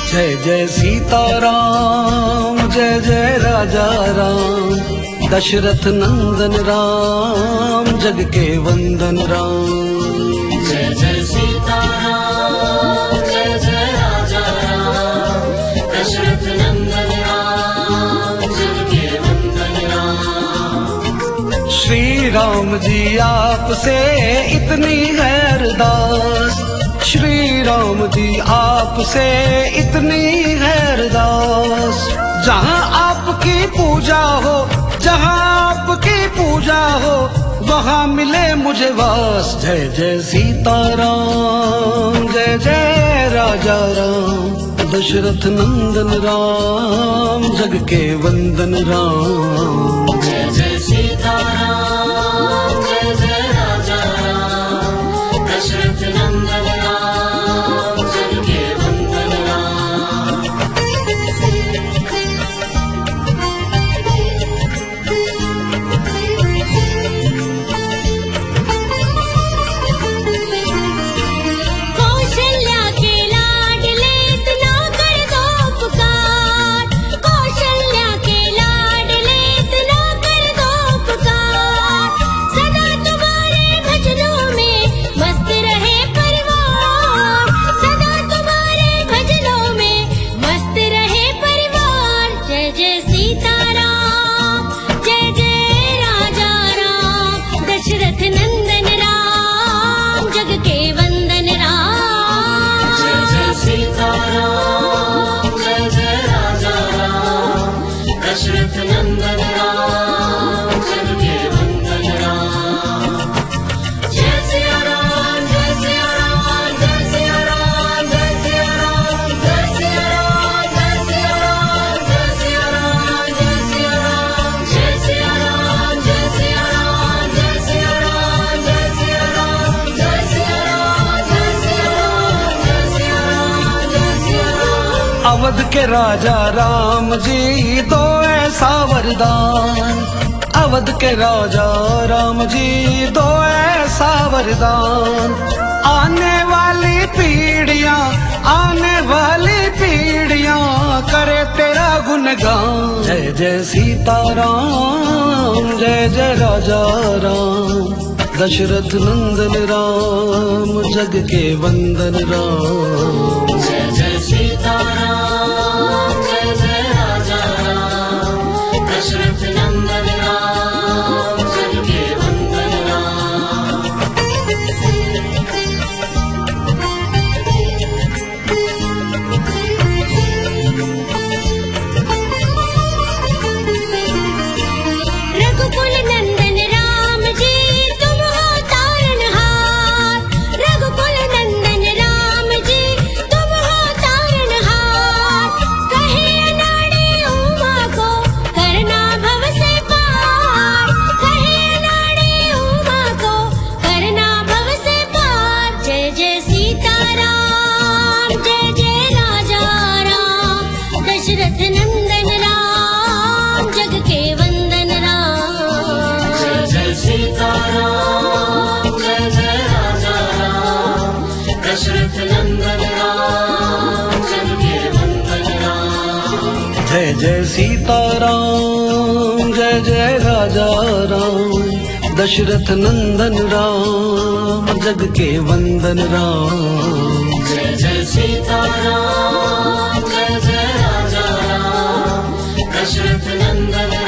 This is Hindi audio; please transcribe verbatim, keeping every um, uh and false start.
जय जय सीताराम, जय जय राजा राम, दशरथ नंदन राम, जग के वंदन राम। जय जय सीताराम, जय जय राजा राम, दशरथ नंदन राम, जग के वंदन राम। श्री राम जी आपसे इतनी है अरदास, श्री राम जी आपसे इतनी है अरदास, जहाँ आपकी पूजा हो, जहाँ आपकी पूजा हो, वहाँ मिले मुझे वास। जय जय सीताराम, जय जय राजा राम, दशरथ नंदन राम, जग के वंदन राम। जय जय सीताराम, जय जय राजा राम, दशरथ नंदन राम, जग के वंदन राम। कौशल्या के लाडले इतना कर दो पुकार, कौशल्या के लाडले इतना कर दो पुकार, सदा तुम्हारे भजनों में मस्त रहे परिवार, सदा तुम्हारे भजनों में मस्त रहे परिवार। जय जय सीताराम, जय जय राजा राम, दशरथ नंदन राम, जग के वंदन राम। जय जय सीताराम, जय जय राजा राम, दशरथ नंदन राम, जग के वंदन राम। जय सिया राम, जय सिया राम, जय सिया राम, जय सिया राम, जय सिया राम, जय सिया राम, जय सिया राम, जय सिया राम, जय सिया राम, जय सिया राम, जय सिया राम, जय सिया राम, जय सिया राम, जय सिया राम, जय सिया राम, जय सिया राम। अवध के राजा राम जी दो ऐसा वरदान, अवध के राजा राम जी दो ऐसा वरदान, आने वाली पीढ़ियां, आने वाली पीढ़ियां करे तेरा गुणगान। जय जय सीताराम, जय जय राजा राम, दशरथ नंदन राम, जग के वंदन राम। जय जय सीताराम, जय जय राजा राम, दशरथ नंदन राम, जग के वंदन राम। रघुकुल नंदन राम जी तुम हो तारनहार, रघुकुल नंदन राम जी तुम हो तारनहार, कहे अनाड़ी उमा को करना भव से पार, कहे अनाड़ी उमा को करना भव से पार। जय जय सीताराम, जय जय राजा राम, दशरथ नंदन राम, जग के वंदन राम। जय जय सीताराम, जय जय राजा राम, दशरथ नंदन राम, जग के वंदन राम। जय जय सीताराम, जय जय राजा राम, दशरथ नंदन राम, जग के वंदन राम। जय जय सीताराम, जय जय राजा राम, दशरथ नंदन